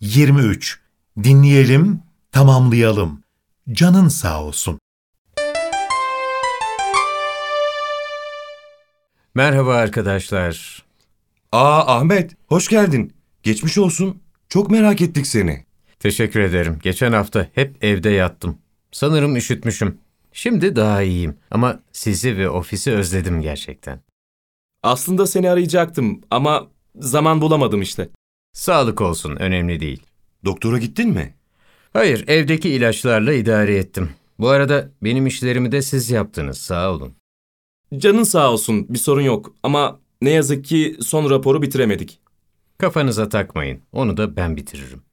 23. Dinleyelim, tamamlayalım. Canın sağ olsun. Merhaba arkadaşlar. Ahmet, hoş geldin. Geçmiş olsun. Çok merak ettik seni. Teşekkür ederim. Geçen hafta hep evde yattım. Sanırım üşütmüşüm. Şimdi daha iyiyim ama sizi ve ofisi özledim gerçekten. Aslında seni arayacaktım ama zaman bulamadım işte. Sağlık olsun, önemli değil. Doktora gittin mi? Hayır, evdeki ilaçlarla idare ettim. Bu arada benim işlerimi de siz yaptınız, sağ olun. Canın sağ olsun, bir sorun yok ama ne yazık ki son raporu bitiremedik. Kafanıza takmayın, onu da ben bitiririm.